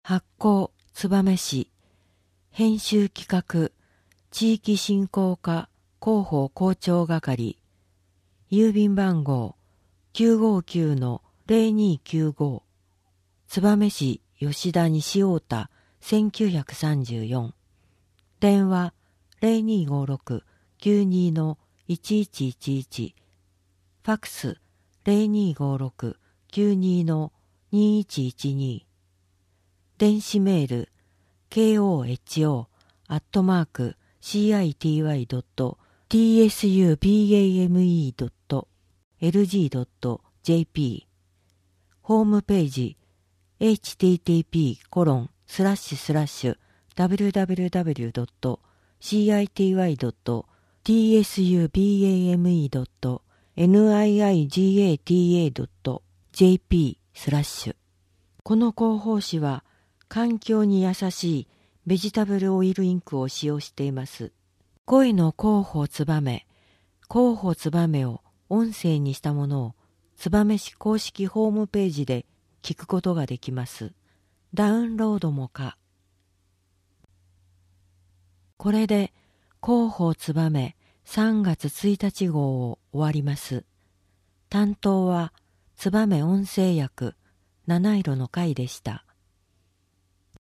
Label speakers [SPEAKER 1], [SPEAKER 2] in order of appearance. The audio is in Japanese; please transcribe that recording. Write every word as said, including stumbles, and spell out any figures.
[SPEAKER 1] 発行燕市編集企画地域振興課広報広聴係郵便番号 きゅうごきゅうのゼロにきゅうご 燕市吉田西太田せんきゅうひゃくさんじゅうよん電話 ゼロにごろくきゅうにのいちいちいちいちファックス ゼロにごろくきゅうにのにいちいちに電子メール ケーオーエイチオー アットマーク シーアイティーワイ ドット ティーエスユービーエーエムイー ドット エルジー ドット ジェーピー ホームページ エイチティーティーピーコロンスラッシュスラッシュダブリューダブリューダブリュードットシーアイティーワイドットティーエスユービーエーエムイードットニイジェーティーエードットジェーピー スラッシュこの広報誌は環境に優しいベジタブルオイルインクを使用しています。恋の広報つばめ、広報つばめを音声にしたものを燕市公式ホームページで聞くことができます。ダウンロードも可。これで広報つばめさんがつついたち号を終わります。担当はつばめ音声訳七色の会でした。